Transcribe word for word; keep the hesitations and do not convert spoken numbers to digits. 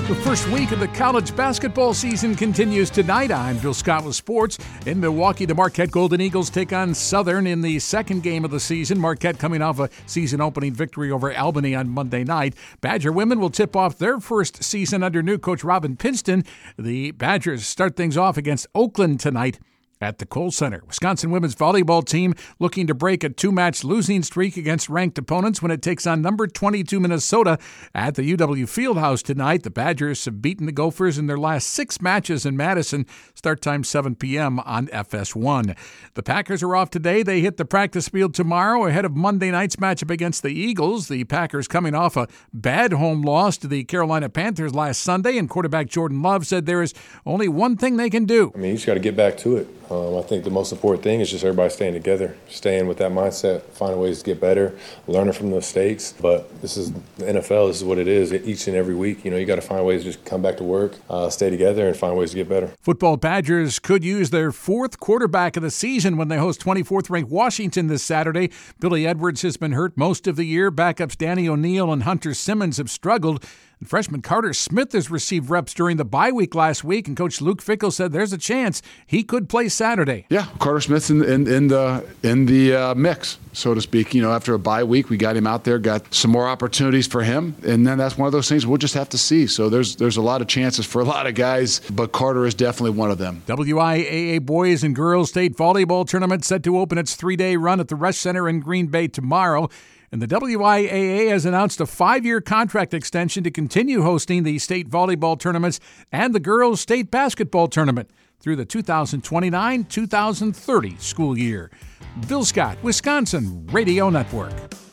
The first week of the college basketball season continues tonight. I'm Bill Scott with sports. In Milwaukee, the Marquette Golden Eagles take on Southern in the second game of the season. Marquette coming off a season-opening victory over Albany on Monday night. Badger women will tip off their first season under new coach Robin Pinston. The Badgers start things off against Oakland tonight at the Kohl Center. Wisconsin women's volleyball team looking to break a two-match losing streak against ranked opponents when it takes on number twenty-two Minnesota at the U W Fieldhouse tonight. The Badgers have beaten the Gophers in their last six matches in Madison. Start time seven p.m. on F S one. The Packers are off today. They hit the practice field tomorrow ahead of Monday night's matchup against the Eagles. The Packers coming off a bad home loss to the Carolina Panthers last Sunday, and quarterback Jordan Love said there is only one thing they can do. I mean, you just got to get back to it. Um, I think the most important thing is just everybody staying together, staying with that mindset, finding ways to get better, learning from the mistakes. But this is the N F L. This is what it is. Each and every week, you know, you got to find ways to just come back to work, uh, stay together, and find ways to get better. Football Badgers could use their fourth quarterback of the season when they host twenty-fourth ranked Washington this Saturday. Billy Edwards has been hurt most of the year. Backups Danny O'Neal and Hunter Simmons have struggled. And freshman Carter Smith has received reps during the bye week last week, and Coach Luke Fickell said there's a chance he could play Saturday. Yeah, Carter Smith's in, in, in the in the uh, mix, so to speak. You know, after a bye week, we got him out there, got some more opportunities for him, and then that's one of those things we'll just have to see. So there's there's a lot of chances for a lot of guys, but Carter is definitely one of them. W I A A Boys and Girls State Volleyball Tournament set to open its three-day run at the Rush Center in Green Bay tomorrow. And the W I A A has announced a five-year contract extension to continue hosting the state volleyball tournaments and the girls' state basketball tournament through the two thousand twenty-nine two thousand thirty school year. Bill Scott, Wisconsin Radio Network.